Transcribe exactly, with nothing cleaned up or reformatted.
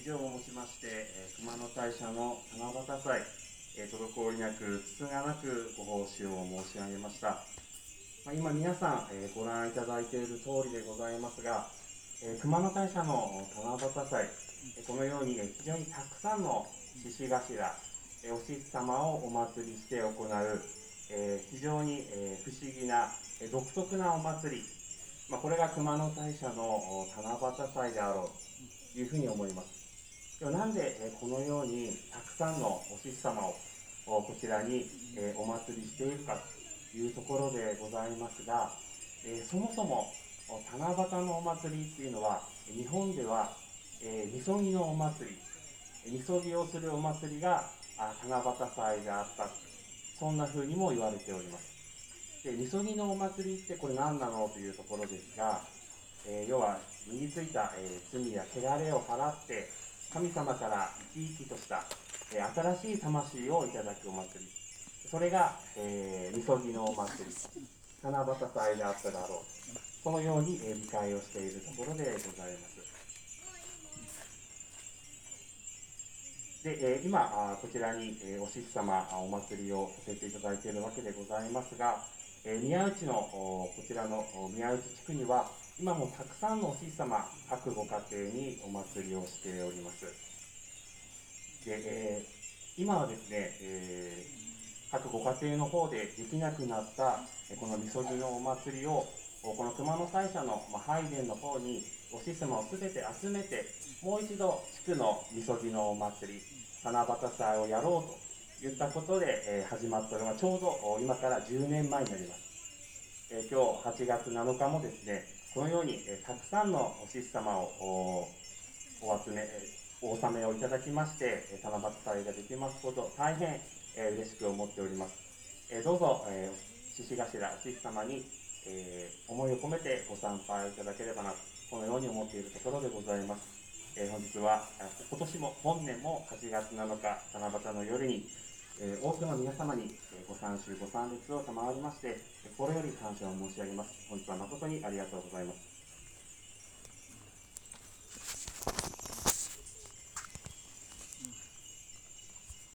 上をもちまして、えー、熊野大社の七夕祭、えー、滞りなく、つつがなくご奉仕を申し上げました。まあ、今皆さん、えー、ご覧いただいている通りでございますが、えー、熊野大社の七夕祭、えー、このように、えー、非常にたくさんの獅子頭、えー、お獅子様をお祭りして行う、えー、非常に、えー、不思議な、えー、独特なお祭り、まあ、これが熊野大社の七夕祭であろうというふうに思います。ではなんで、えー、このようにたくさんのお獅子様をこちらに、えー、お祭りしているかというところでございますが、えー、そもそも七夕のお祭りっていうのは日本では、えー、みそぎのお祭り、みそぎをするお祭りがあ七夕祭であった、そんな風にも言われております。で、みそぎのお祭りってこれ何なのというところですが、えー、要は身についた、えー、罪や汚れを払って神様から生き生きとした、えー、新しい魂をいただくお祭り、それが、えー、みそぎのお祭り、七夕祭であっただろう、そのように、えー、理解をしているところでございます。で、えー、今あこちらに、えー、お獅子様お祭りをさせていただいているわけでございますが、えー、宮内のこちらの宮内地区には今もたくさんのお獅子様各ご家庭にお祭りをしております。で、えー、今はですね、えー、各ご家庭の方でできなくなったこのみそぎのお祭りをこの熊野大社の拝殿の方にお獅子様をすべて集めて、もう一度地区のみそぎのお祭り、七夕祭をやろうといったことで、えー、始まったのがちょうど今からじゅうねんまえになります。えー、今日はちがつなのかもですね、このように、えー、たくさんのお獅子様をお集め、お納めをいただきまして、七夕祭ができますこと、大変、えー、嬉しく思っております。えー、どうぞ、えー、獅子頭、お獅子様に、えー、思いを込めてご参拝いただければなと、このように思っているところでございます。えー、本日は、今年も、本年もはちがつなのか、七夕の夜に、えー、多くの皆様に、えー、ご参集、ご参列を賜りまして、心より感謝を申し上げます。本日は誠にありがとうございます。